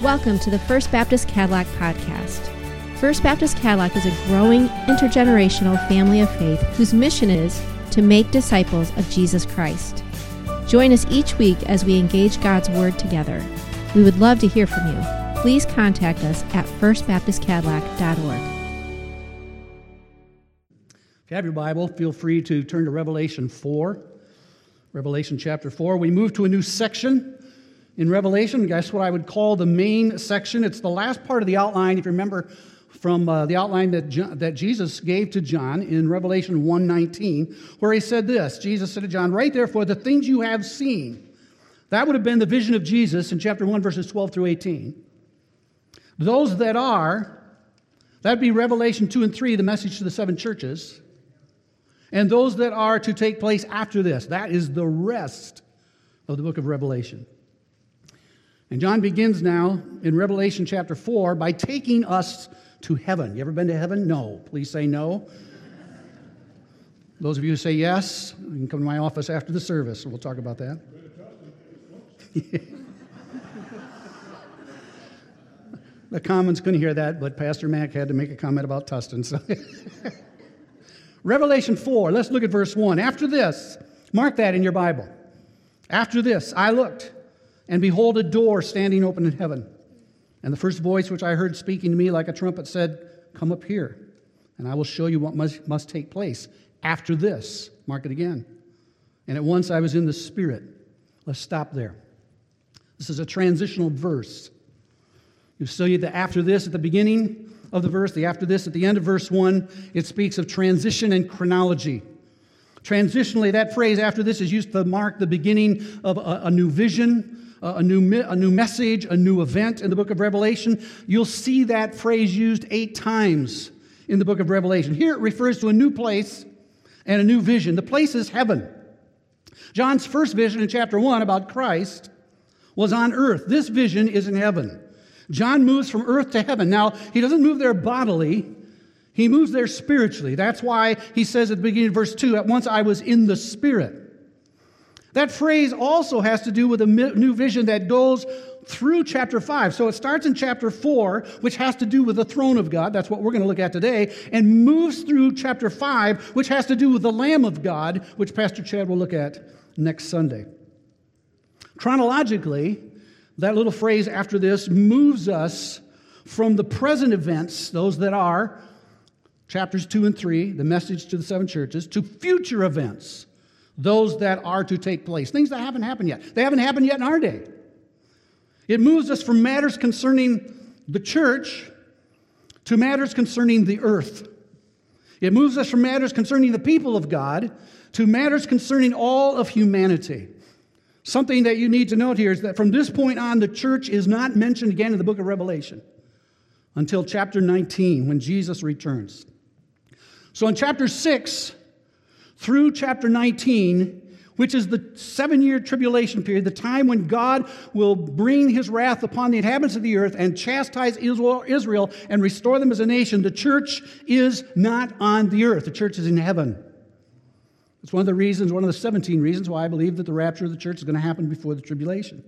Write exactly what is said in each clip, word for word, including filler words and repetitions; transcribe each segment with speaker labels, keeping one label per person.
Speaker 1: Welcome to the First Baptist Cadillac Podcast. First Baptist Cadillac is a growing intergenerational family of faith whose mission is to make disciples of Jesus Christ. Join us each week as we engage God's Word together. We would love to hear from you. Please contact us at first baptist cadillac dot org.
Speaker 2: If you have your Bible, feel free to turn to Revelation four. Revelation chapter four. We move to a new section in Revelation. Guess what I would call the main section? It's the last part of the outline, if you remember from uh, the outline that, John, that Jesus gave to John in Revelation one nineteen, where he said this. Jesus said to John, "Write therefore the things you have seen." That would have been the vision of Jesus in chapter one, verses twelve through eighteen. Those that are, that'd be Revelation two and three, the message to the seven churches. And those that are to take place after this, that is the rest of the book of Revelation. And John begins now in Revelation chapter four by taking us to heaven. You ever been to heaven? No. Please say no. Those of you who say yes, you can come to my office after the service, and we'll talk about that. The Commons couldn't hear that, but Pastor Mack had to make a comment about Tustin. So. Revelation four, let's look at verse one. After this, mark that in your Bible. After this, I looked, and behold, a door standing open in heaven. And the first voice which I heard speaking to me like a trumpet said, "Come up here, and I will show you what must, must take place after this." Mark it again. And at once I was in the Spirit. Let's stop there. This is a transitional verse. You see the after this at the beginning of the verse, the after this at the end of verse one. It speaks of transition and chronology. Transitionally, that phrase after this is used to mark the beginning of a, a new vision, a new, a new message, a new event in the book of Revelation. You'll see that phrase used eight times in the book of Revelation. Here it refers to a new place and a new vision. The place is heaven. John's first vision in chapter one about Christ was on earth. This vision is in heaven. John moves from earth to heaven. Now, he doesn't move there bodily. He moves there spiritually. That's why he says at the beginning of verse two, "At once I was in the Spirit." That phrase also has to do with a new vision that goes through chapter five. So it starts in chapter four, which has to do with the throne of God. That's what we're going to look at today. And moves through chapter five, which has to do with the Lamb of God, which Pastor Chad will look at next Sunday. Chronologically, that little phrase after this moves us from the present events, those that are, chapters two and three, the message to the seven churches, to future events, those that are to take place, things that haven't happened yet. They haven't happened yet in our day. It moves us from matters concerning the church to matters concerning the earth. It moves us from matters concerning the people of God to matters concerning all of humanity. Something that you need to note here is that from this point on, the church is not mentioned again in the book of Revelation until chapter nineteen, when Jesus returns. So in chapter six through chapter nineteen, which is the seven-year tribulation period, the time when God will bring his wrath upon the inhabitants of the earth and chastise Israel and restore them as a nation, the church is not on the earth. The church is in heaven. It's one of the reasons, one of the seventeen reasons why I believe that the rapture of the church is going to happen before the tribulation.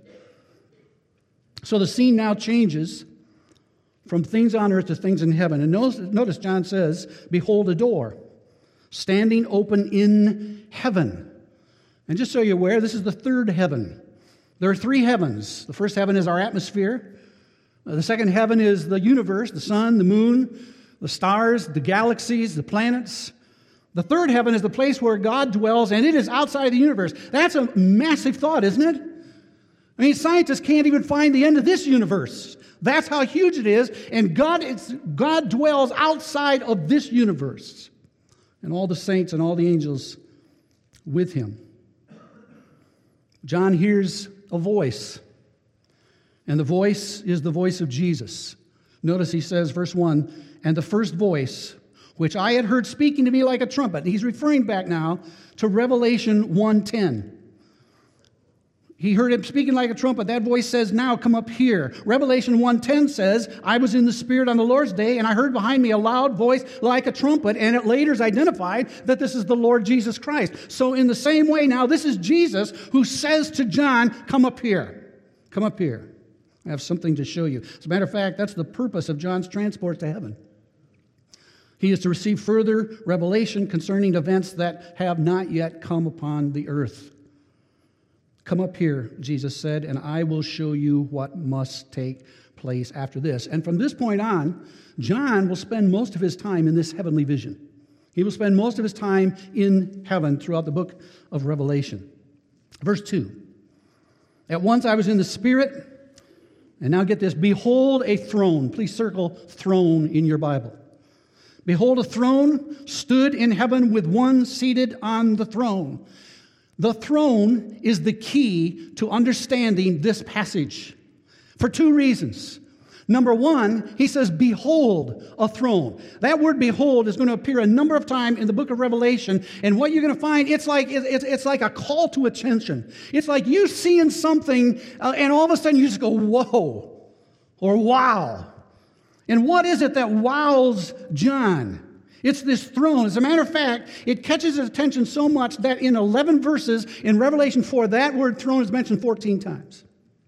Speaker 2: So the scene now changes from things on earth to things in heaven. And notice, notice John says, "Behold a door, standing open in heaven." And just so you're aware, this is the third heaven. There are three heavens. The first heaven is our atmosphere. The second heaven is the universe, the sun, the moon, the stars, the galaxies, the planets. The third heaven is the place where God dwells, and it is outside the universe. That's a massive thought, isn't it? I mean, scientists can't even find the end of this universe. That's how huge it is, and God, it's, God dwells outside of this universe, and all the saints and all the angels with him. John hears a voice, and the voice is the voice of Jesus. Notice he says, verse one, "And the first voice which I had heard speaking to me like a trumpet." He's referring back now to Revelation one ten. He heard him speaking like a trumpet. That voice says, "Now come up here." Revelation one ten says, "I was in the Spirit on the Lord's day, and I heard behind me a loud voice like a trumpet," and it later is identified that this is the Lord Jesus Christ. So in the same way now, this is Jesus who says to John, "Come up here. Come up here. I have something to show you. As a matter of fact, that's the purpose of John's transport to heaven. He is to receive further revelation concerning events that have not yet come upon the earth. Come up here, Jesus said, and I will show you what must take place after this. And from this point on, John will spend most of his time in this heavenly vision. He will spend most of his time in heaven throughout the book of Revelation. Verse two. At once I was in the Spirit, and now get this, behold a throne. Please circle throne in your Bible. Behold, a throne stood in heaven with one seated on the throne. The throne is the key to understanding this passage for two reasons. Number one, he says, behold a throne. That word behold is going to appear a number of times in the book of Revelation. And what you're going to find, it's like it's, it's like a call to attention. It's like you seeing something uh, and all of a sudden you just go, whoa, or wow. And what is it that wows John? It's this throne. As a matter of fact, it catches his attention so much that in eleven verses in Revelation four, that word throne is mentioned fourteen times.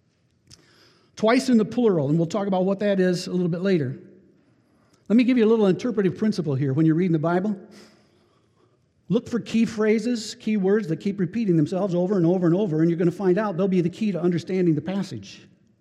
Speaker 2: Twice in the plural, and we'll talk about what that is a little bit later. Let me give you a little interpretive principle here when you're reading the Bible. Look for key phrases, key words that keep repeating themselves over and over and over, and you're going to find out they'll be the key to understanding the passage.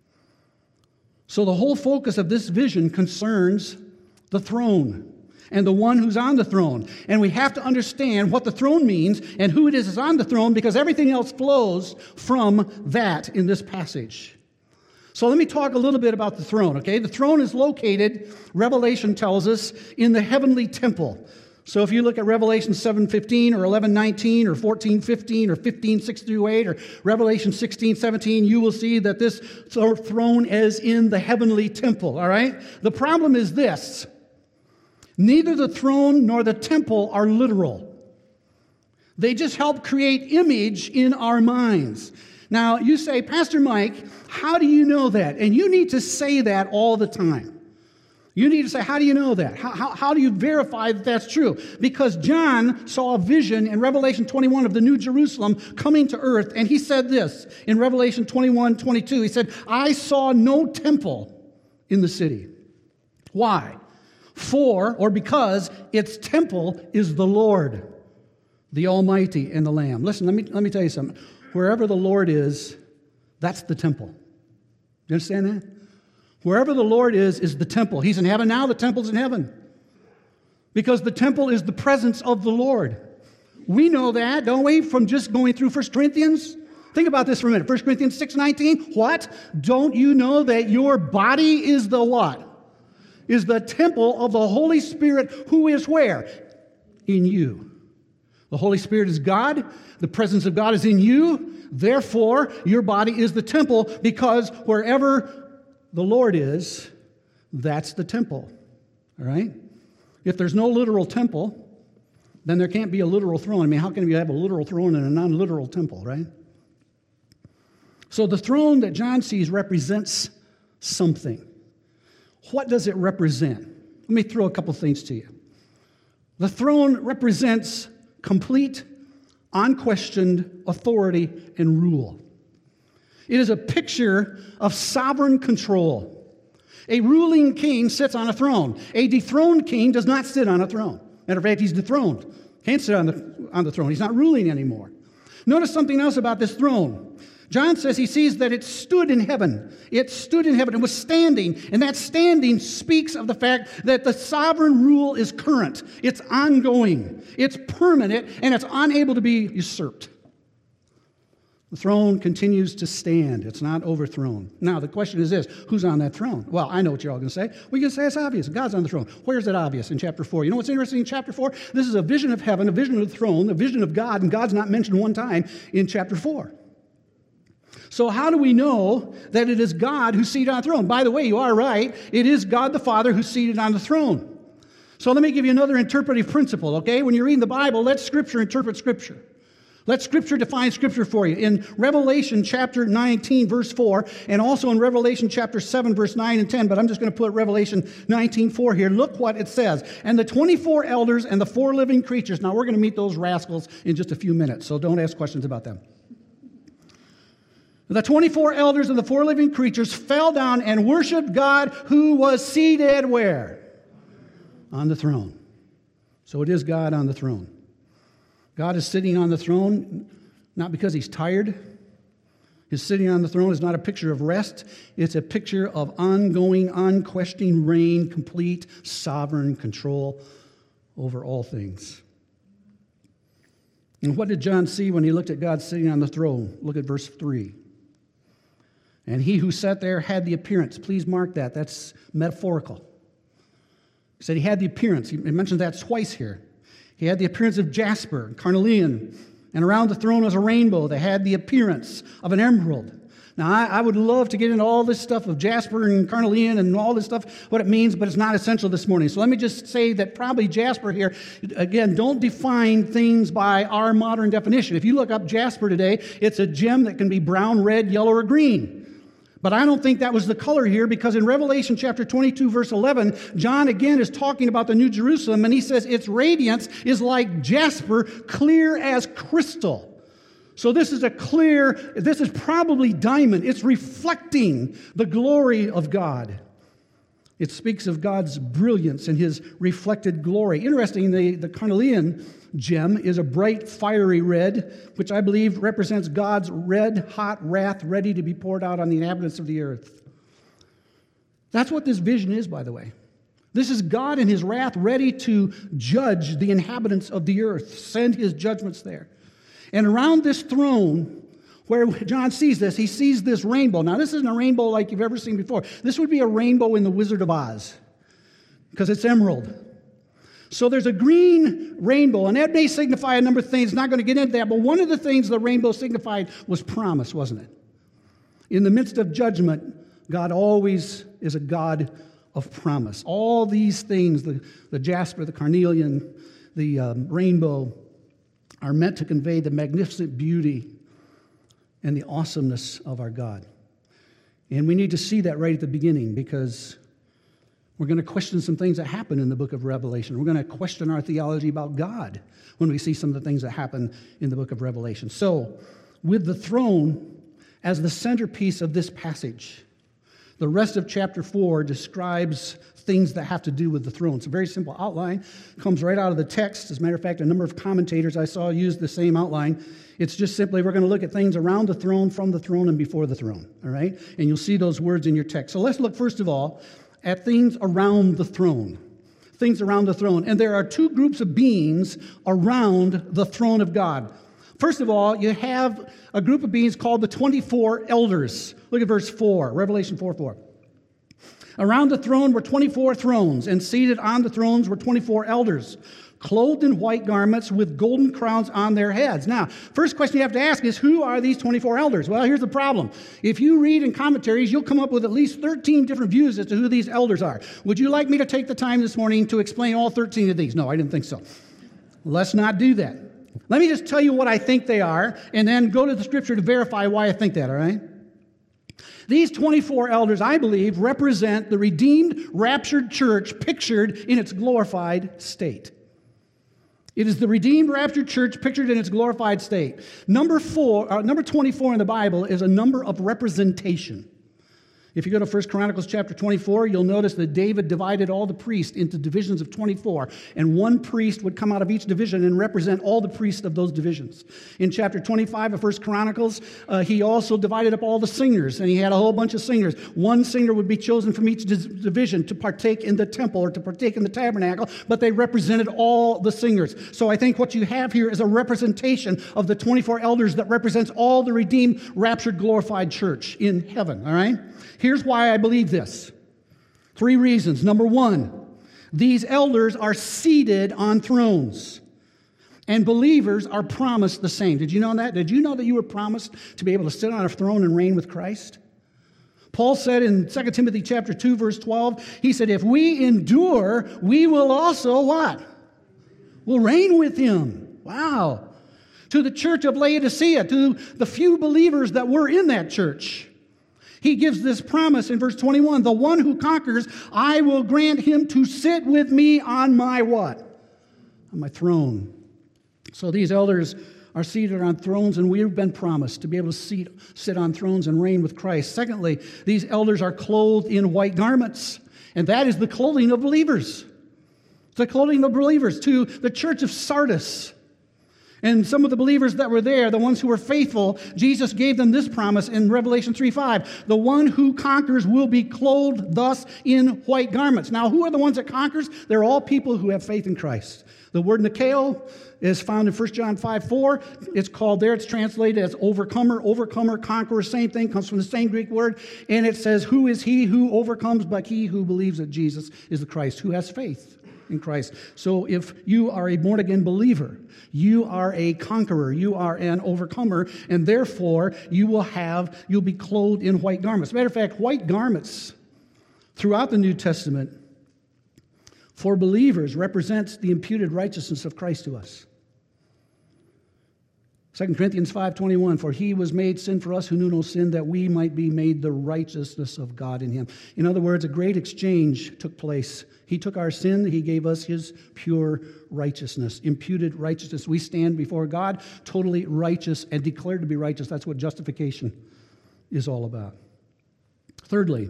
Speaker 2: So the whole focus of this vision concerns the throne and the one who's on the throne. And we have to understand what the throne means and who it is that's on the throne, because everything else flows from that in this passage. So let me talk a little bit about the throne, okay? The throne is located, Revelation tells us, in the heavenly temple. So if you look at Revelation seven fifteen or eleven nineteen or fourteen fifteen or fifteen six through eight or Revelation sixteen seventeen, you will see that this throne is in the heavenly temple, all right? The problem is this. Neither the throne nor the temple are literal. They just help create image in our minds. Now, you say, Pastor Mike, how do you know that? And you need to say that all the time. You need to say, how do you know that? How, how, how do you verify that that's true? Because John saw a vision in Revelation twenty-one of the New Jerusalem coming to earth, and he said this in Revelation twenty-one twenty-two. He said, I saw no temple in the city. Why? For, or because, its temple is the Lord, the Almighty, and the Lamb. Listen, let me, let me tell you something. Wherever the Lord is, that's the temple. Do you understand that? Wherever the Lord is, is the temple. He's in heaven now, the temple's in heaven. Because the temple is the presence of the Lord. We know that, don't we, from just going through First Corinthians? Think about this for a minute. First Corinthians six nineteen. What? Don't you know that your body is the what? Is the temple of the Holy Spirit, who is where? In you. The Holy Spirit is God. The presence of God is in you. Therefore, your body is the temple, because wherever the Lord is, that's the temple. All right? If there's no literal temple, then there can't be a literal throne. I mean, how can you have a literal throne and a non-literal temple, right? So the throne that John sees represents something. What does it represent? Let me throw a couple things to you. The throne represents complete, unquestioned authority and rule. It is a picture of sovereign control. A ruling king sits on a throne. A dethroned king does not sit on a throne. Matter of fact, he's dethroned. Can't sit on the, on the throne. He's not ruling anymore. Notice something else about this throne. John says he sees that it stood in heaven. It stood in heaven. It was standing. And that standing speaks of the fact that the sovereign rule is current. It's ongoing. It's permanent. And it's unable to be usurped. The throne continues to stand. It's not overthrown. Now, the question is this. Who's on that throne? Well, I know what you're all going to say. We can say it's obvious. God's on the throne. Where's it obvious? In chapter four. You know what's interesting in chapter four? This is a vision of heaven, a vision of the throne, a vision of God, and God's not mentioned one time in chapter four. So how do we know that it is God who's seated on the throne? By the way, you are right. It is God the Father who's seated on the throne. So let me give you another interpretive principle, okay? When you're reading the Bible, let Scripture interpret Scripture. Let Scripture define Scripture for you. In Revelation chapter nineteen, verse four, and also in Revelation chapter seven, verse nine and ten, but I'm just going to put Revelation nineteen four here. Look what it says. And the twenty-four elders and the four living creatures. Now, we're going to meet those rascals in just a few minutes, so don't ask questions about them. The twenty-four elders and the four living creatures fell down and worshiped God who was seated where? On the throne. So it is God on the throne. God is sitting on the throne not because he's tired. His sitting on the throne is not a picture of rest. It's a picture of ongoing, unquestioning reign, complete, sovereign control over all things. And what did John see when he looked at God sitting on the throne? Look at verse three. And he who sat there had the appearance. Please mark that. That's metaphorical. He said he had the appearance. He mentioned that twice here. He had the appearance of jasper, carnelian, and around the throne was a rainbow that had the appearance of an emerald. Now, I, I would love to get into all this stuff of jasper and carnelian and all this stuff, what it means, but it's not essential this morning. So let me just say that probably jasper here, again, don't define things by our modern definition. If you look up jasper today, it's a gem that can be brown, red, yellow, or green. But I don't think that was the color here, because in Revelation chapter twenty-two, verse eleven, John again is talking about the New Jerusalem, and he says its radiance is like jasper, clear as crystal. So this is a clear, this is probably diamond. It's reflecting the glory of God. It speaks of God's brilliance and his reflected glory. Interesting, the, the carnelian gem is a bright, fiery red, which I believe represents God's red-hot wrath ready to be poured out on the inhabitants of the earth. That's what this vision is, by the way. This is God in his wrath ready to judge the inhabitants of the earth, send his judgments there. And around this throne, where John sees this, he sees this rainbow. Now, this isn't a rainbow like you've ever seen before. This would be a rainbow in The Wizard of Oz, because it's emerald. So there's a green rainbow, and that may signify a number of things. Not going to get into that, but one of the things the rainbow signified was promise, wasn't it? In the midst of judgment, God always is a God of promise. All these things, the, the jasper, the carnelian, the um, rainbow, are meant to convey the magnificent beauty and the awesomeness of our God. And we need to see that right at the beginning, because we're going to question some things that happen in the book of Revelation. We're going to question our theology about God when we see some of the things that happen in the book of Revelation. So, with the throne as the centerpiece of this passage, the rest of chapter four describes things that have to do with the throne. It's a very simple outline. Comes right out of the text. As a matter of fact, a number of commentators I saw use the same outline. It's just simply, we're going to look at things around the throne, from the throne, and before the throne. All right? And you'll see those words in your text. So let's look, first of all, at things around the throne. Things around the throne. And there are two groups of beings around the throne of God. First of all, you have a group of beings called the twenty-four elders. Look at verse four, Revelation four four. Around the throne were twenty-four thrones, and seated on the thrones were twenty-four elders, clothed in white garments with golden crowns on their heads. Now, first question you have to ask is, who are these twenty-four elders? Well, here's the problem. If you read in commentaries, you'll come up with at least thirteen different views as to who these elders are. Would you like me to take the time this morning to explain all thirteen of these? No, I didn't think so. Let's not do that. Let me just tell you what I think they are, and then go to the scripture to verify why I think that, all right? These twenty-four elders, I believe, represent the redeemed, raptured church pictured in its glorified state. It is the redeemed, raptured church pictured in its glorified state. Number four, uh, number twenty-four in the Bible is a number of representation. If you go to First Chronicles chapter twenty-four, you'll notice that David divided all the priests into divisions of twenty-four, and one priest would come out of each division and represent all the priests of those divisions. In chapter twenty-five of First Chronicles, uh, he also divided up all the singers, and he had a whole bunch of singers. One singer would be chosen from each division to partake in the temple or to partake in the tabernacle, but they represented all the singers. So I think what you have here is a representation of the twenty-four elders that represents all the redeemed, raptured, glorified church in heaven, all right? Here's why I believe this. Three reasons. Number one, these elders are seated on thrones, and believers are promised the same. Did you know that? Did you know that you were promised to be able to sit on a throne and reign with Christ? Paul said in Second Timothy chapter two, verse twelve, he said, if we endure, we will also what? We'll reign with him. Wow. To the church of Laodicea, to the few believers that were in that church, he gives this promise in verse twenty-one, the one who conquers, I will grant him to sit with me on my what? On my throne. So these elders are seated on thrones, and we've been promised to be able to seat, sit on thrones and reign with Christ. Secondly, these elders are clothed in white garments, and that is the clothing of believers. It's the clothing of believers to the church of Sardis. And some of the believers that were there, the ones who were faithful, Jesus gave them this promise in Revelation three five. The one who conquers will be clothed thus in white garments. Now, who are the ones that conquers? They're all people who have faith in Christ. The word Nikao is found in First John five four. It's called there, it's translated as overcomer, overcomer, conqueror, same thing, comes from the same Greek word. And it says, who is he who overcomes but he who believes that Jesus is the Christ, who has faith in Christ. So if you are a born-again believer, you are a conqueror, you are an overcomer, and therefore you will have, you'll be clothed in white garments. As a matter of fact, white garments throughout the New Testament for believers represents the imputed righteousness of Christ to us. Second Corinthians five twenty-one, for he was made sin for us who knew no sin, that we might be made the righteousness of God in him. In other words, a great exchange took place. He took our sin, he gave us his pure righteousness, imputed righteousness. We stand before God totally righteous and declared to be righteous. That's what justification is all about. Thirdly,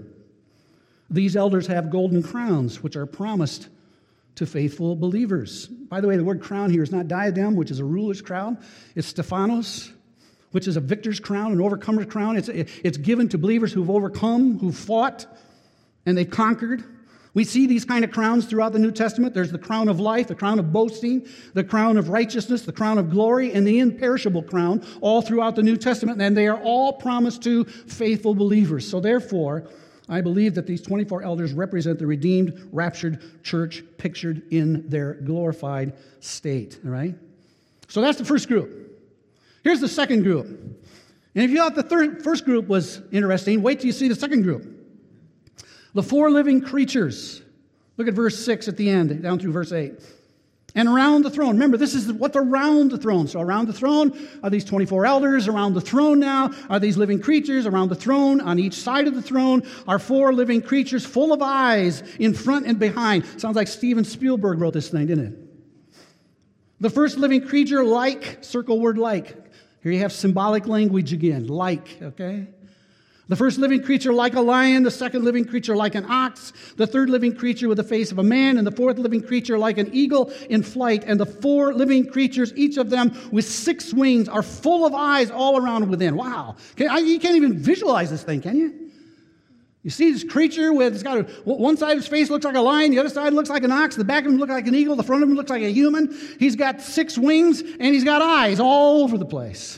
Speaker 2: these elders have golden crowns, which are promised to faithful believers. By the way, the word crown here is not diadem, which is a ruler's crown. It's Stephanos, which is a victor's crown, an overcomer's crown. It's, it's given to believers who've overcome, who've fought, and they've conquered. We see these kind of crowns throughout the New Testament. There's the crown of life, the crown of boasting, the crown of righteousness, the crown of glory, and the imperishable crown, all throughout the New Testament. And they are all promised to faithful believers. So therefore, I believe that these twenty-four elders represent the redeemed, raptured church pictured in their glorified state. All right? So that's the first group. Here's the second group. And if you thought the third, first group was interesting, wait till you see the second group. The four living creatures. Look at verse six at the end, down through verse eight. And around the throne. Remember, this is what's around the throne. So around the throne are these twenty-four elders. Around the throne now are these living creatures. Around the throne, on each side of the throne, are four living creatures full of eyes in front and behind. Sounds like Steven Spielberg wrote this thing, didn't it? The first living creature, like, circle word like. Here you have symbolic language again, like, okay? The first living creature like a lion, the second living creature like an ox, the third living creature with the face of a man, and the fourth living creature like an eagle in flight. And the four living creatures, each of them with six wings, are full of eyes all around within. Wow. Can, I, you can't even visualize this thing, can you? You see this creature with, it's got a, one side of his face looks like a lion, the other side looks like an ox, the back of him looks like an eagle, the front of him looks like a human. He's got six wings, and he's got eyes all over the place.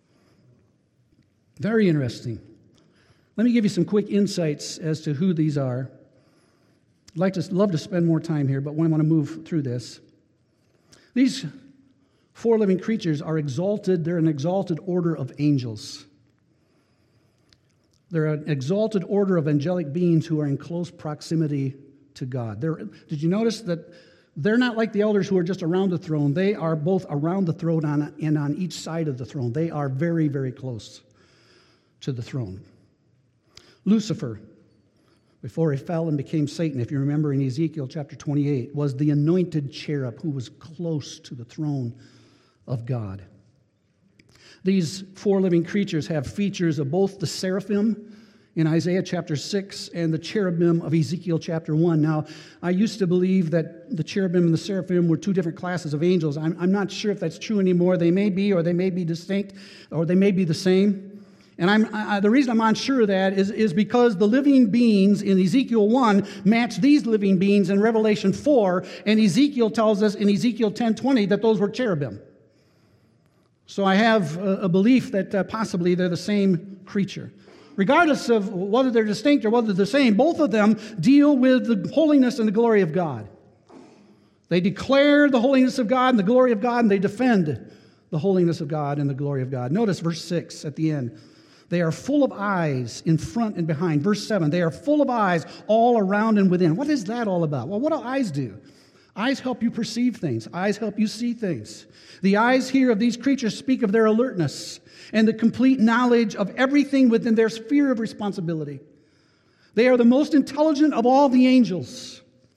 Speaker 2: Very interesting. Let me give you some quick insights as to who these are. I'd like to love to spend more time here, but I want to move through this. These four living creatures are exalted. They're an exalted order of angels. They're an exalted order of angelic beings who are in close proximity to God. They're, did you notice that they're not like the elders who are just around the throne? They are both around the throne on, and on each side of the throne. They are very, very close to the throne. Lucifer, before he fell and became Satan, if you remember in Ezekiel chapter twenty-eight, was the anointed cherub who was close to the throne of God. These four living creatures have features of both the seraphim in Isaiah chapter six and the cherubim of Ezekiel chapter one. Now, I used to believe that the cherubim and the seraphim were two different classes of angels. I'm, I'm not sure if that's true anymore. They may be, or they may be distinct, or they may be the same. And I'm, I, the reason I'm unsure of that is, is because the living beings in Ezekiel one match these living beings in Revelation four, and Ezekiel tells us in Ezekiel ten twenty that those were cherubim. So I have a, a belief that uh, possibly they're the same creature. Regardless of whether they're distinct or whether they're the same, both of them deal with the holiness and the glory of God. They declare the holiness of God and the glory of God, and they defend the holiness of God and the glory of God. Notice verse six at the end. They are full of eyes in front and behind. Verse seven, they are full of eyes all around and within. What is that all about? Well, what do eyes do? Eyes help you perceive things. Eyes help you see things. The eyes here of these creatures speak of their alertness and the complete knowledge of everything within their sphere of responsibility. They are the most intelligent of all the angels.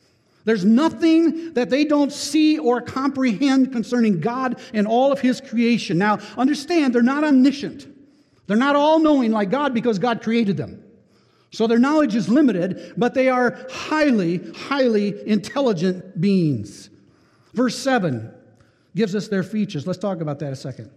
Speaker 2: There's nothing that they don't see or comprehend concerning God and all of His creation. Now, understand, they're not omniscient. They're not all-knowing like God because God created them. So their knowledge is limited, but they are highly, highly intelligent beings. Verse seven gives us their features. Let's talk about that a second.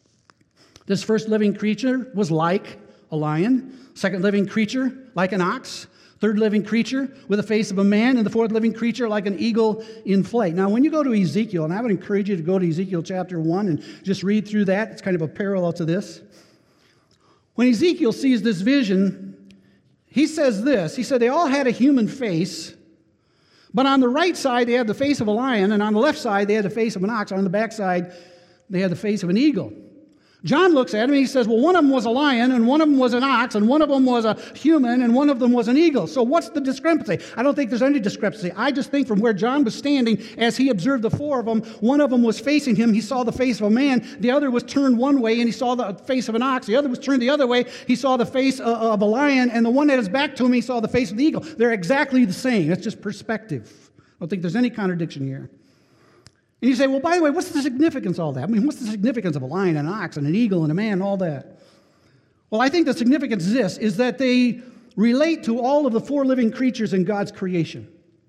Speaker 2: This first living creature was like a lion. Second living creature, like an ox. Third living creature with the face of a man, and the fourth living creature like an eagle in flight. Now, when you go to Ezekiel, and I would encourage you to go to Ezekiel chapter one and just read through that. It's kind of a parallel to this. When Ezekiel sees this vision, he says this. He said they all had a human face, but on the right side they had the face of a lion, and on the left side they had the face of an ox, and on the back side they had the face of an eagle. John looks at him and he says, well, one of them was a lion, and one of them was an ox, and one of them was a human, and one of them was an eagle. So what's the discrepancy? I don't think there's any discrepancy. I just think from where John was standing, as he observed the four of them, one of them was facing him. He saw the face of a man. The other was turned one way, and he saw the face of an ox. The other was turned the other way. He saw the face of a lion, and the one that is back to him, he saw the face of the eagle. They're exactly the same. It's just perspective. I don't think there's any contradiction here. And you say, well, by the way, what's the significance of all that? I mean, what's the significance of a lion, an ox, and an eagle, and a man, and all that? Well, I think the significance is this, is that they relate to all of the four living creatures in God's creation.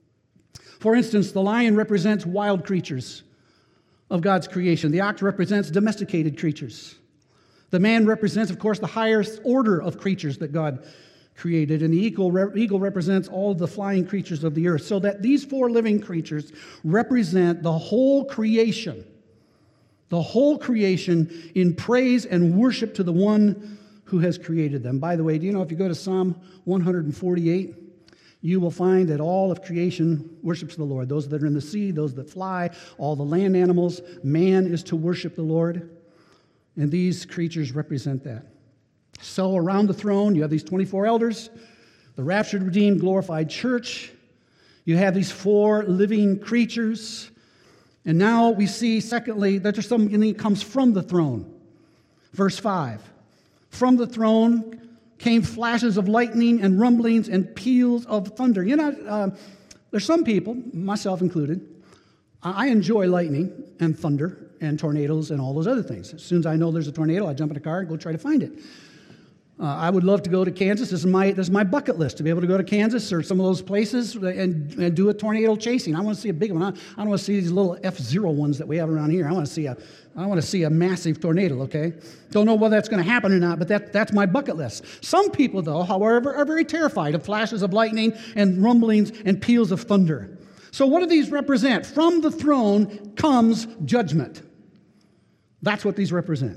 Speaker 2: For instance, the lion represents wild creatures of God's creation. The ox represents domesticated creatures. The man represents, of course, the highest order of creatures that God created, and the eagle, eagle represents all the flying creatures of the earth, so that these four living creatures represent the whole creation, the whole creation in praise and worship to the one who has created them. By the way, do you know if you go to Psalm one forty-eight, you will find that all of creation worships the Lord. Those that are in the sea, those that fly, all the land animals, man is to worship the Lord, and these creatures represent that. So around the throne, you have these twenty-four elders, the raptured, redeemed, glorified church. You have these four living creatures. And now we see, secondly, that there's something that comes from the throne. Verse five. From the throne came flashes of lightning and rumblings and peals of thunder. You know, uh, there's some people, myself included, I enjoy lightning and thunder and tornadoes and all those other things. As soon as I know there's a tornado, I jump in a car and go try to find it. Uh, I would love to go to Kansas. This is my this is my bucket list, to be able to go to Kansas or some of those places and, and do a tornado chasing. I want to see a big one. I, I don't want to see these little F zero ones that we have around here. I want to see a I want to see a massive tornado, okay? Don't know whether that's going to happen or not, but that, that's my bucket list. Some people, though, however, are very terrified of flashes of lightning and rumblings and peals of thunder. So what do these represent? From the throne comes judgment. That's what these represent.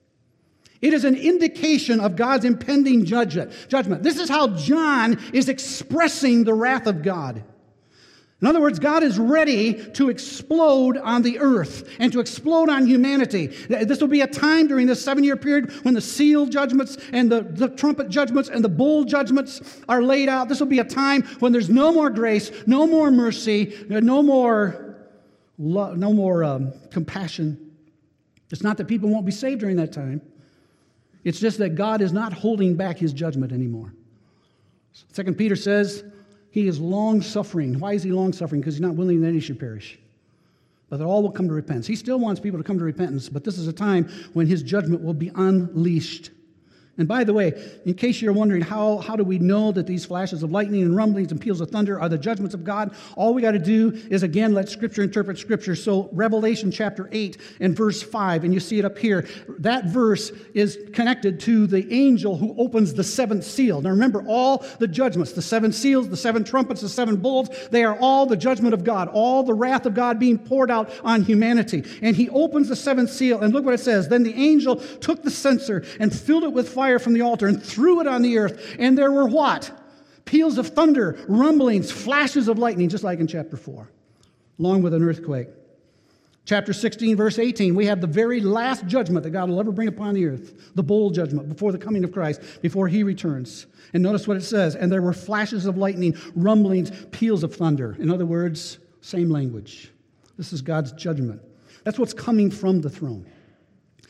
Speaker 2: It is an indication of God's impending judgment. Judgment. This is how John is expressing the wrath of God. In other words, God is ready to explode on the earth and to explode on humanity. This will be a time during this seven-year period when the seal judgments and the, the trumpet judgments and the bowl judgments are laid out. This will be a time when there's no more grace, no more mercy, no more, love, no more um, compassion. It's not that people won't be saved during that time. It's just that God is not holding back his judgment anymore. Second Peter says he is long-suffering. Why is he long-suffering? Because he's not willing that any should perish, but that all will come to repentance. He still wants people to come to repentance, but this is a time when his judgment will be unleashed. And by the way, in case you're wondering how, how do we know that these flashes of lightning and rumblings and peals of thunder are the judgments of God, all we got to do is, again, let Scripture interpret Scripture. So Revelation chapter eight and verse five, and you see it up here, that verse is connected to the angel who opens the seventh seal. Now remember, all the judgments, the seven seals, the seven trumpets, the seven bowls, they are all the judgment of God, all the wrath of God being poured out on humanity. And he opens the seventh seal, and look what it says. Then the angel took the censer and filled it with fire from the altar and threw it on the earth. And there were what? Peals of thunder, rumblings, flashes of lightning, just like in chapter four, along with an earthquake. Chapter sixteen, verse eighteen, we have the very last judgment that God will ever bring upon the earth, the bowl judgment before the coming of Christ, before he returns. And notice what it says. And there were flashes of lightning, rumblings, peals of thunder. In other words, same language. This is God's judgment. That's what's coming from the throne.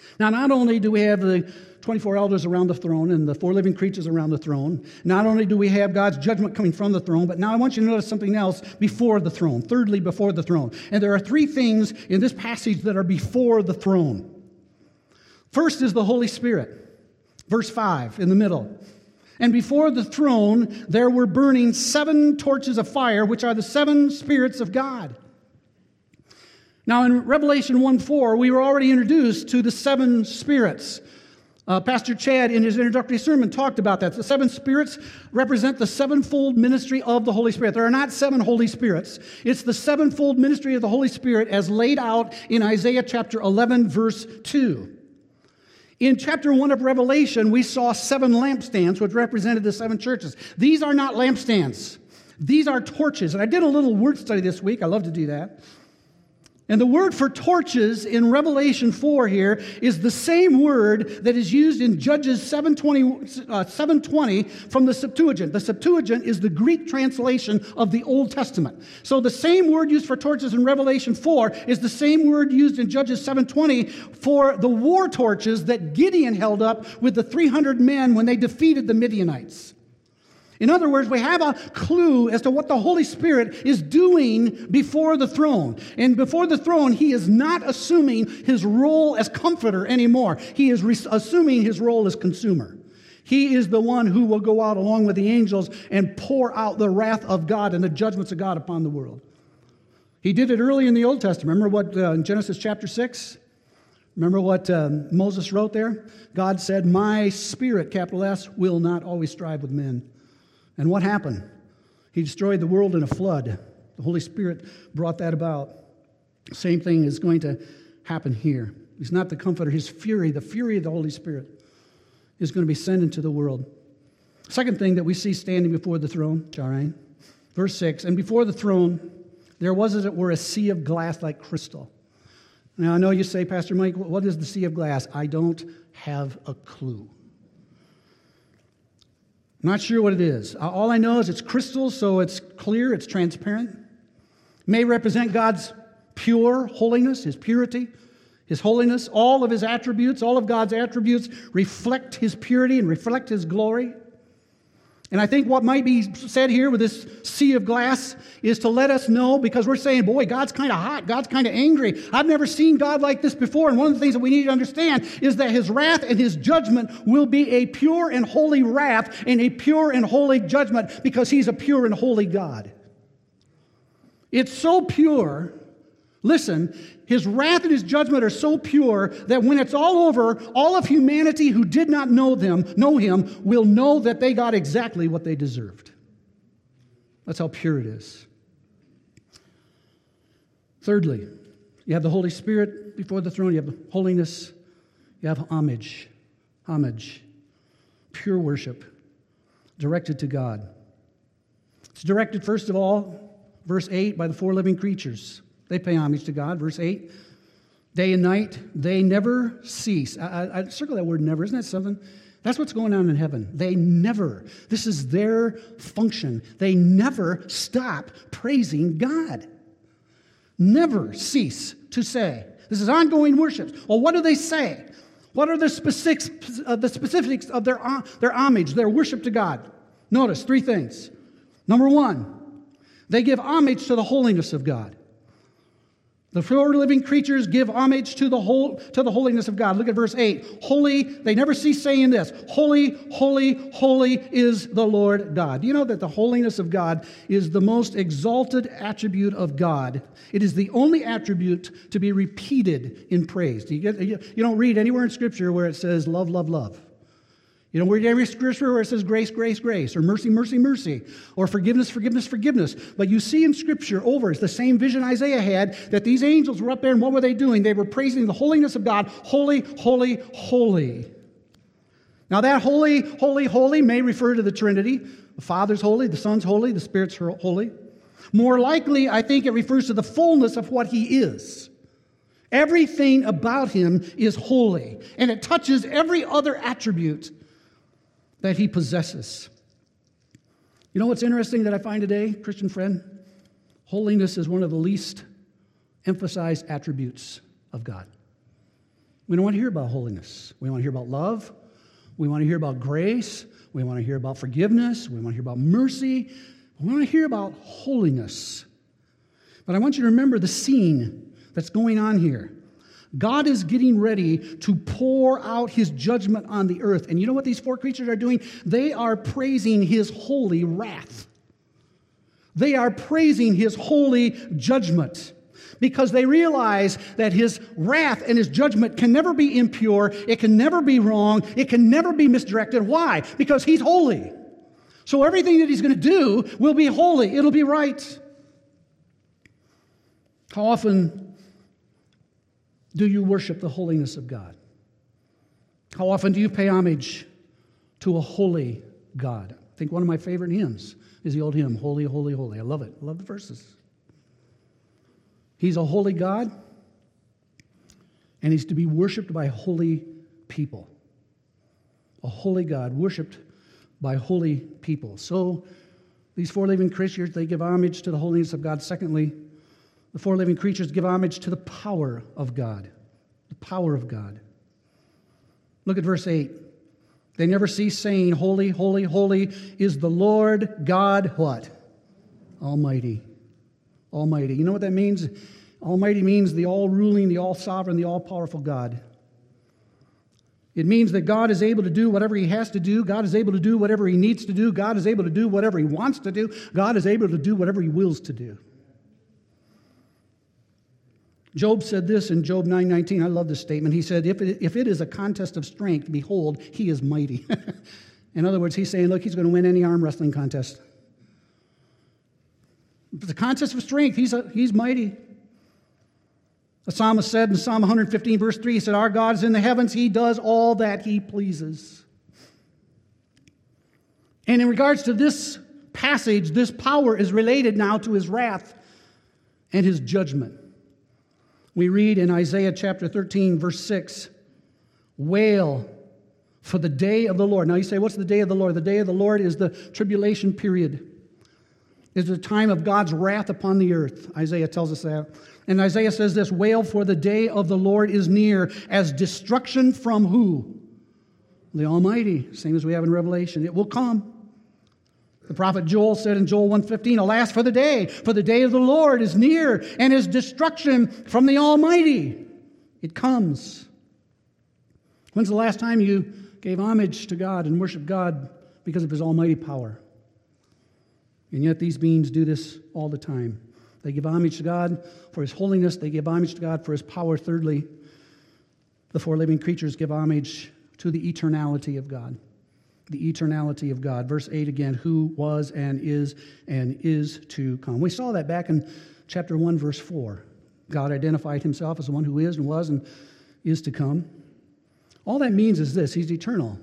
Speaker 2: Now, not only do we have the twenty-four elders around the throne and the four living creatures around the throne, not only do we have God's judgment coming from the throne, but now I want you to notice something else before the throne, thirdly, before the throne. And there are three things in this passage that are before the throne. First is the Holy Spirit. Verse five in the middle. And before the throne there were burning seven torches of fire, which are the seven spirits of God. Now in Revelation one four, we were already introduced to the seven spirits. Uh, Pastor Chad, in his introductory sermon, talked about that. The seven spirits represent the sevenfold ministry of the Holy Spirit. There are not seven Holy Spirits. It's the sevenfold ministry of the Holy Spirit as laid out in Isaiah chapter eleven, verse two. In chapter one of Revelation, we saw seven lampstands, which represented the seven churches. These are not lampstands. These are torches. And I did a little word study this week. I love to do that. And the word for torches in Revelation four here is the same word that is used in Judges seven twenty, uh, seven twenty from the Septuagint. The Septuagint is the Greek translation of the Old Testament. So the same word used for torches in Revelation four is the same word used in Judges seven twenty for the war torches that Gideon held up with the three hundred men when they defeated the Midianites. In other words, we have a clue as to what the Holy Spirit is doing before the throne. And before the throne, he is not assuming his role as comforter anymore. He is re- assuming his role as consumer. He is the one who will go out along with the angels and pour out the wrath of God and the judgments of God upon the world. He did it early in the Old Testament. Remember what uh, in Genesis chapter six? Remember what uh, Moses wrote there? God said, "My spirit, capital S, will not always strive with men." And what happened? He destroyed the world in a flood. The Holy Spirit brought that about. Same thing is going to happen here. He's not the comforter. His fury, the fury of the Holy Spirit, is going to be sent into the world. Second thing that we see standing before the throne, Jarain, verse six, and before the throne there was, as it were, a sea of glass like crystal. Now, I know you say, Pastor Mike, what is the sea of glass? I don't have a clue. Not sure what it is. All I know is it's crystal, so it's clear, it's transparent. It may represent God's pure holiness, his purity, his holiness. All of his attributes, all of God's attributes reflect his purity and reflect his glory. And I think what might be said here with this sea of glass is to let us know, because we're saying, boy, God's kind of hot. God's kind of angry. I've never seen God like this before. And one of the things that we need to understand is that his wrath and his judgment will be a pure and holy wrath and a pure and holy judgment because he's a pure and holy God. It's so pure. Listen, his wrath and his judgment are so pure that when it's all over, all of humanity who did not know them, know him, will know that they got exactly what they deserved. That's how pure it is. Thirdly, you have the Holy Spirit before the throne. You have holiness. You have homage. Homage. Pure worship directed to God. It's directed, first of all, verse eight, by the four living creatures. They pay homage to God. Verse eight, day and night, they never cease. I, I, I circle that word never. Isn't that something? That's what's going on in heaven. They never. This is their function. They never stop praising God. Never cease to say. This is ongoing worship. Well, what do they say? What are the specifics, uh, the specifics of their, uh, their homage, their worship to God? Notice three things. Number one, they give homage to the holiness of God. The four living creatures give homage to the whole to the holiness of God. Look at verse eight. Holy, they never cease saying this. Holy, holy, holy is the Lord God. Do you know that the holiness of God is the most exalted attribute of God? It is the only attribute to be repeated in praise. Do you, get, you don't read anywhere in Scripture where it says love, love, love. You don't read every scripture where it says grace, grace, grace, or mercy, mercy, mercy, or forgiveness, forgiveness, forgiveness. But you see in Scripture over, it's the same vision Isaiah had, that these angels were up there, and what were they doing? They were praising the holiness of God. Holy, holy, holy. Now that holy, holy, holy may refer to the Trinity. The Father's holy, the Son's holy, the Spirit's holy. More likely, I think it refers to the fullness of what he is. Everything about him is holy, and it touches every other attribute that he possesses. You know what's interesting that I find today, Christian friend? Holiness is one of the least emphasized attributes of God. We don't want to hear about holiness. We want to hear about love. We want to hear about grace. We want to hear about forgiveness. We want to hear about mercy. We want to hear about holiness. But I want you to remember the scene that's going on here. God is getting ready to pour out his judgment on the earth. And you know what these four creatures are doing? They are praising his holy wrath. They are praising his holy judgment because they realize that his wrath and his judgment can never be impure. It can never be wrong. It can never be misdirected. Why? Because he's holy. So everything that he's going to do will be holy. It'll be right. How often do you worship the holiness of God? How often do you pay homage to a holy God? I think one of my favorite hymns is the old hymn, Holy, Holy, Holy. I love it. I love the verses. He's a holy God, and he's to be worshiped by holy people. A holy God worshiped by holy people. So these four living creatures, they give homage to the holiness of God. Secondly, the four living creatures give homage to the power of God. The power of God. Look at verse eight. They never cease saying, Holy, holy, holy is the Lord God, what? Almighty. Almighty. You know what that means? Almighty means the all-ruling, the all-sovereign, the all-powerful God. It means that God is able to do whatever he has to do. God is able to do whatever he needs to do. God is able to do whatever he wants to do. God is able to do whatever he wills to do. Job said this in Job nine nineteen. I love this statement. He said, if it, if it is a contest of strength, behold, he is mighty. In other words, he's saying, look, he's going to win any arm wrestling contest. If it's a contest of strength, he's, a, he's mighty. The psalmist said in Psalm one fifteen, verse three, he said, our God is in the heavens. He does all that he pleases. And in regards to this passage, this power is related now to his wrath and his judgment. We read in Isaiah chapter thirteen, verse six, wail for the day of the Lord. Now you say, what's the day of the Lord? The day of the Lord is the tribulation period. It's the time of God's wrath upon the earth. Isaiah tells us that. And Isaiah says this, wail for the day of the Lord is near, as destruction from who? The Almighty, same as we have in Revelation. It will come. The prophet Joel said in Joel one fifteen, alas for the day, for the day of the Lord is near, and his destruction from the Almighty. It comes. When's the last time you gave homage to God and worshiped God because of his almighty power? And yet these beings do this all the time. They give homage to God for his holiness. They give homage to God for his power. Thirdly, the four living creatures give homage to the eternality of God. The eternality of God. Verse eight again, who was and is and is to come. We saw that back in chapter one, verse four. God identified himself as the one who is and was and is to come. All that means is this, he's eternal.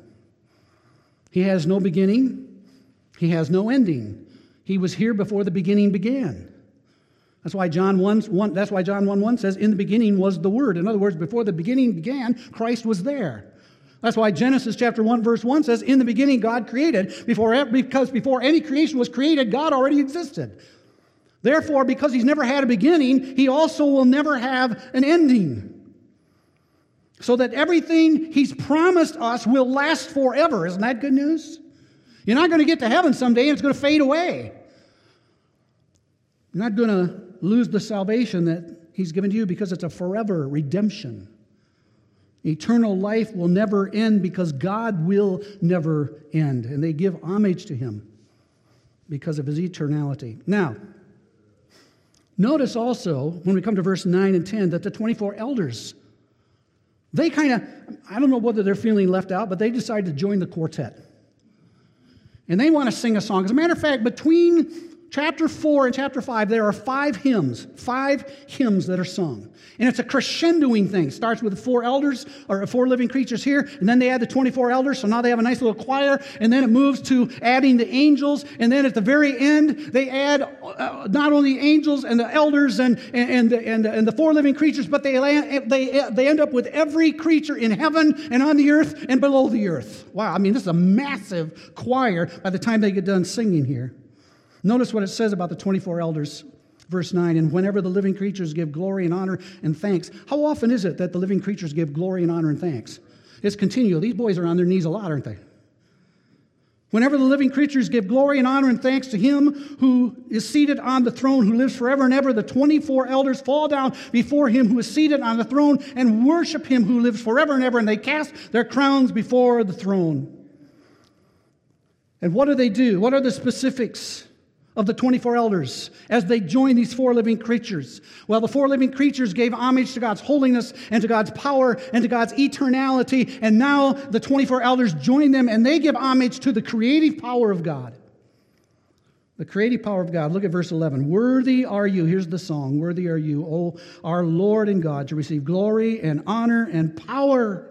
Speaker 2: He has no beginning. He has no ending. He was here before the beginning began. That's why John one, one, that's why John one one says, in the beginning was the Word. In other words, before the beginning began, Christ was there. That's why Genesis chapter one, verse one says, in the beginning God created, before, because before any creation was created, God already existed. Therefore, because he's never had a beginning, he also will never have an ending. So that everything he's promised us will last forever. Isn't that good news? You're not going to get to heaven someday and it's going to fade away. You're not going to lose the salvation that he's given to you because it's a forever redemption. Eternal life will never end because God will never end. And they give homage to him because of his eternality. Now, notice also, when we come to verse nine and ten, that the twenty-four elders, they kind of, I don't know whether they're feeling left out, but they decide to join the quartet. And they want to sing a song. As a matter of fact, between chapter four and chapter five, there are five hymns, five hymns that are sung. And it's a crescendoing thing. It starts with the four elders, or four living creatures here, and then they add the twenty-four elders, so now they have a nice little choir, and then it moves to adding the angels, and then at the very end, they add uh, not only angels and the elders and, and, and, the, and, the, and the four living creatures, but they, they, they end up with every creature in heaven and on the earth and below the earth. Wow, I mean, this is a massive choir by the time they get done singing here. Notice what it says about the twenty-four elders. Verse nine, and whenever the living creatures give glory and honor and thanks. How often is it that the living creatures give glory and honor and thanks? It's continual. These boys are on their knees a lot, aren't they? Whenever the living creatures give glory and honor and thanks to him who is seated on the throne, who lives forever and ever, the twenty-four elders fall down before him who is seated on the throne and worship him who lives forever and ever, and they cast their crowns before the throne. And what do they do? What are the specifics of the twenty-four elders as they join these four living creatures? Well, the four living creatures gave homage to God's holiness and to God's power and to God's eternality, and now the twenty-four elders join them and they give homage to the creative power of God. The creative power of God. Look at verse eleven. Worthy are you, here's the song, worthy are you, O our Lord and God, to receive glory and honor and power.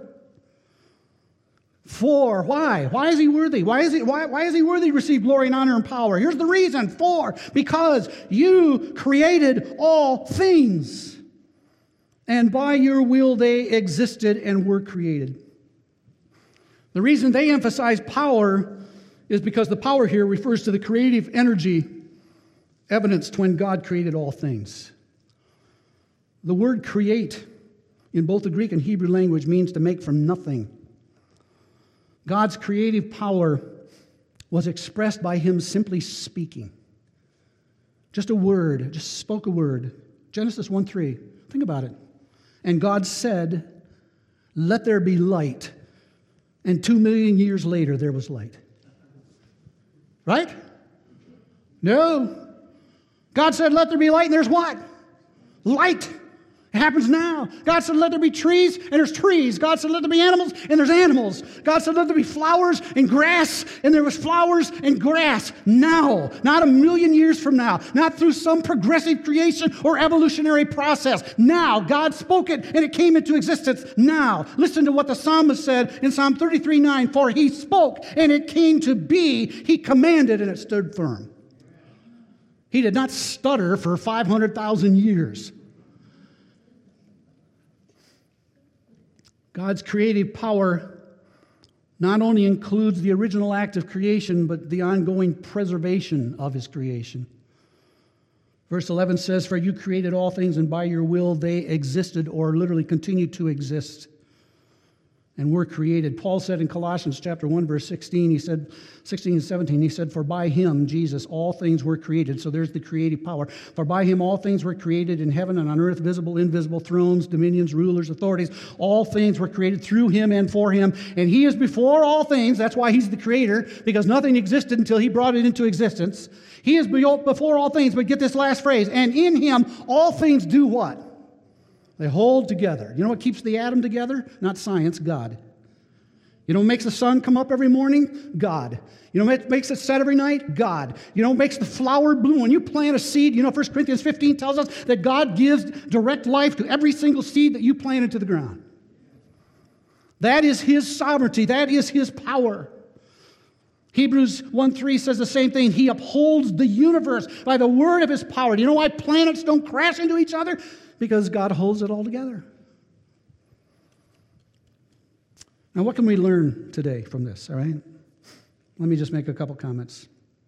Speaker 2: For, why? Why is he worthy? Why is he, why, why is he worthy to receive glory and honor and power? Here's the reason. For, because you created all things, and by your will they existed and were created. The reason they emphasize power is because the power here refers to the creative energy evidenced when God created all things. The word create in both the Greek and Hebrew language means to make from nothing. God's creative power was expressed by him simply speaking. Just a word, just spoke a word. Genesis one three. Think about it. And God said, let there be light. And two million years later, there was light. Right? No. God said, let there be light, and there's what? Light. It happens now. God said, let there be trees, and there's trees. God said, let there be animals, and there's animals. God said, let there be flowers and grass, and there was flowers and grass. Now, not a million years from now, not through some progressive creation or evolutionary process. Now, God spoke it, and it came into existence. Now, listen to what the psalmist said in Psalm thirty-three nine. For he spoke, and it came to be. He commanded, and it stood firm. He did not stutter for five hundred thousand years. God's creative power not only includes the original act of creation, but the ongoing preservation of his creation. Verse eleven says, for you created all things, and by your will they existed, or literally continue to exist, and were created. Paul said in Colossians chapter one, verse sixteen, he said, sixteen and seventeen, he said, for by him, Jesus, all things were created. So there's the creative power. For by him all things were created in heaven and on earth, visible, invisible, thrones, dominions, rulers, authorities. All things were created through him and for him. And he is before all things. That's why he's the creator, because nothing existed until he brought it into existence. He is before all things, but get this last phrase, and in him all things do what? They hold together. You know what keeps the atom together? Not science, God. You know what makes the sun come up every morning? God. You know what makes it set every night? God. You know what makes the flower bloom? When you plant a seed, you know First Corinthians fifteen tells us that God gives direct life to every single seed that you plant into the ground. That is his sovereignty. That is his power. Hebrews one three says the same thing. He upholds the universe by the word of his power. Do you know why planets don't crash into each other? Because God holds it all together. Now, what can we learn today from this, all right? Let me just make a couple comments.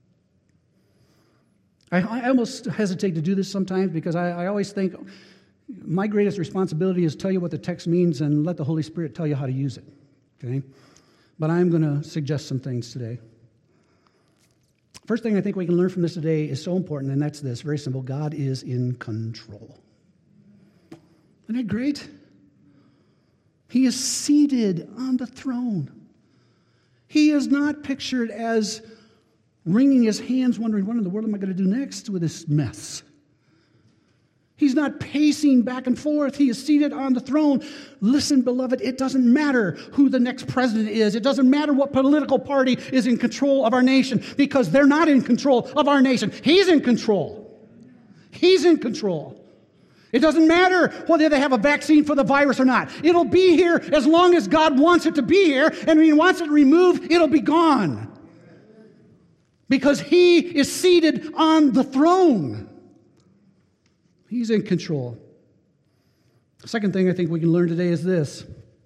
Speaker 2: I, I almost hesitate to do this sometimes because I, I always think my greatest responsibility is tell you what the text means and let the Holy Spirit tell you how to use it, okay? But I'm going to suggest some things today. First thing I think we can learn from this today is so important, and that's this, very simple. God is in control. Isn't that great? He is seated on the throne. He is not pictured as wringing his hands, wondering, what in the world am I going to do next with this mess? He's not pacing back and forth. He is seated on the throne. Listen, beloved, it doesn't matter who the next president is. It doesn't matter what political party is in control of our nation, because they're not in control of our nation. He's in control. He's in control. It doesn't matter whether they have a vaccine for the virus or not. It'll be here as long as God wants it to be here, and when he wants it removed, it'll be gone. Because he is seated on the throne. He's in control. The second thing I think we can learn today is this.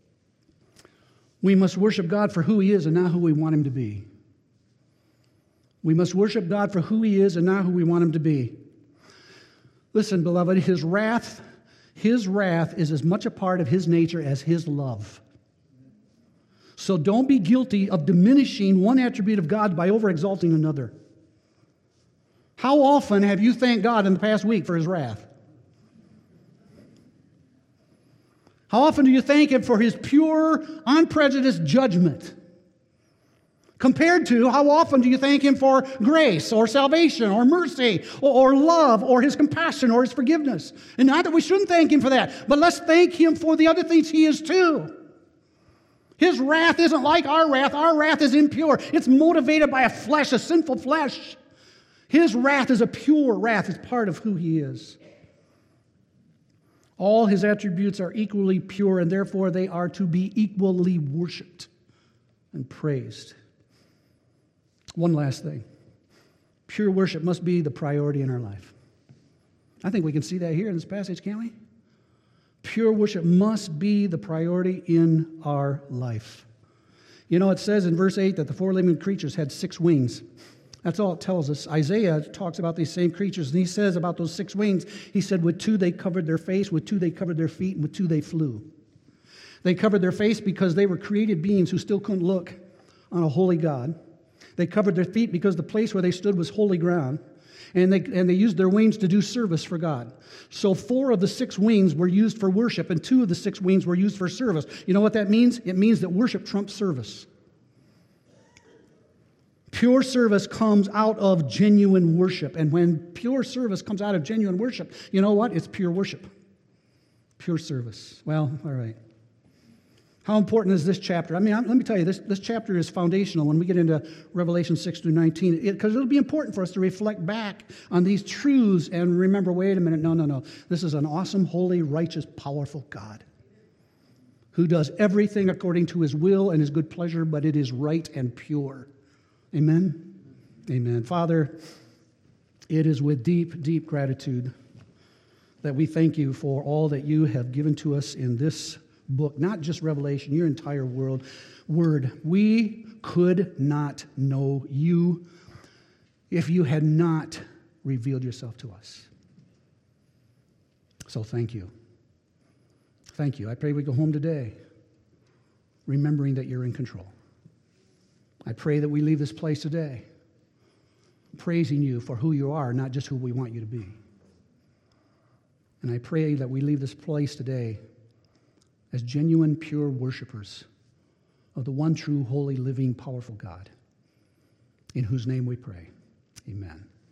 Speaker 2: We must worship God for who he is and not who we want him to be. We must worship God for who he is and not who we want him to be. Listen, beloved, his wrath, his wrath is as much a part of his nature as his love. So don't be guilty of diminishing one attribute of God by overexalting another. How often have you thanked God in the past week for his wrath? How often do you thank him for his pure, unprejudiced judgment? Compared to how often do you thank him for grace or salvation or mercy or, or love or his compassion or his forgiveness? And not that we shouldn't thank him for that, but let's thank him for the other things he is too. His wrath isn't like our wrath. Our wrath is impure. It's motivated by a flesh, a sinful flesh. His wrath is a pure wrath. It's part of who he is. All his attributes are equally pure, and therefore they are to be equally worshiped and praised. One last thing. Pure worship must be the priority in our life. I think we can see that here in this passage, can't we? Pure worship must be the priority in our life. You know, it says in verse eight that the four living creatures had six wings. That's all it tells us. Isaiah talks about these same creatures, and he says about those six wings, he said, with two they covered their face, with two they covered their feet, and with two they flew. They covered their face because they were created beings who still couldn't look on a holy God. They covered their feet because the place where they stood was holy ground. And they, and they used their wings to do service for God. So four of the six wings were used for worship, and two of the six wings were used for service. You know what that means? It means that worship trumps service. Pure service comes out of genuine worship. And when pure service comes out of genuine worship, you know what? It's pure worship. Pure service. Well, all right. How important is this chapter? I mean, let me tell you, this, this chapter is foundational when we get into Revelation six through nineteen, because it, it'll be important for us to reflect back on these truths and remember, wait a minute, no, no, no. This is an awesome, holy, righteous, powerful God who does everything according to his will and his good pleasure, but it is right and pure. Amen? Amen. Father, it is with deep, deep gratitude that we thank you for all that you have given to us in this book, not just Revelation, your entire world, word. We could not know you if you had not revealed yourself to us. So thank you. Thank you. I pray we go home today remembering that you're in control. I pray that we leave this place today praising you for who you are, not just who we want you to be. And I pray that we leave this place today as genuine, pure worshipers of the one true, holy, living, powerful God, in whose name we pray. Amen.